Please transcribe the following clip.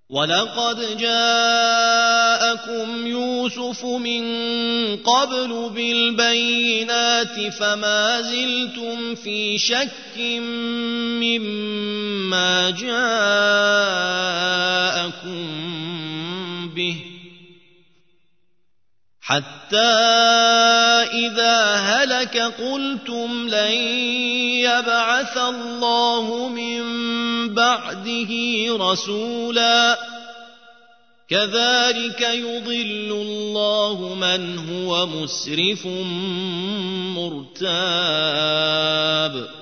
ولقد جاءكم يوسف من قبل بالبينات فما زلتم في شك مما جاءكم به حتى إذا هلك قلتم لن يبعث الله من بعده رسولا كذلك يضل الله من هو مسرف مرتاب